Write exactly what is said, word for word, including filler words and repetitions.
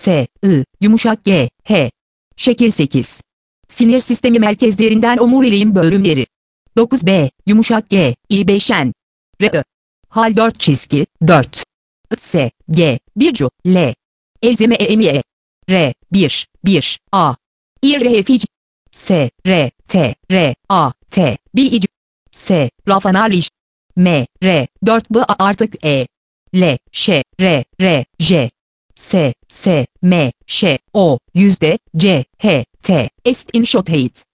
S, I, yumuşak G, H. Şekil sekiz. Sinir sistemi merkezlerinden omuriliğin bölümleri. dokuz B, yumuşak G, I beşen. R, I. Hal dört çizgi, dört. I, S, G, bir cu, L. Elzeme E, M, E. R, bir, bir, A. İ, R, F, C. S, R, T, R, A, T, B, İ, C. S, Rafanarliş. M, R, dört B, A artık E. L, Ş, R, R, J. S, S, M, Ş, O, yüzde, C, H, T, Est in Shortheit.